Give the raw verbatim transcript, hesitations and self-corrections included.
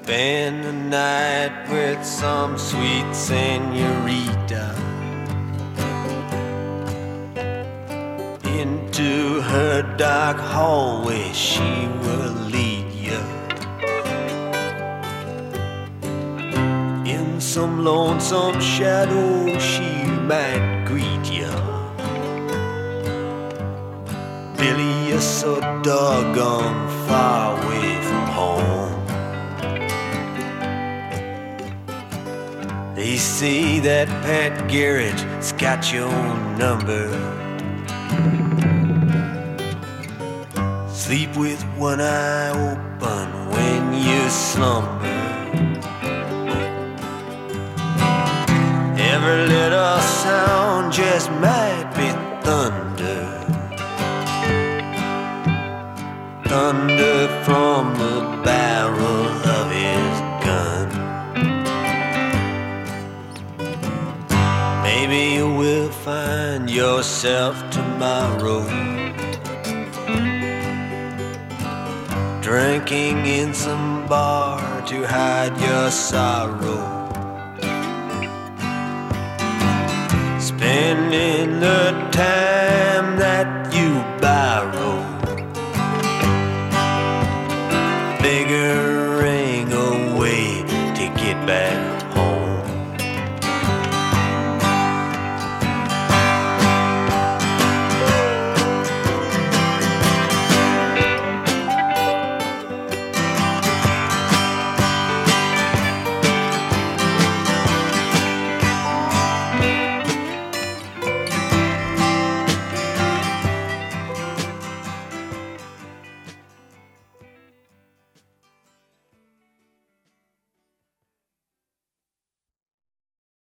spend the night with some sweet senorita. Into her dark hallway she will lead you. In some lonesome shadow she might greet you. Billy, you're so doggone far away from home. They say that Pat Garrett's got your number. Sleep with one eye open when you slumber. Every little sound just might be thunder. Thunder from the barrel of his gun. Maybe you will find yourself tomorrow drinking in some bar to hide your sorrow, spending the time that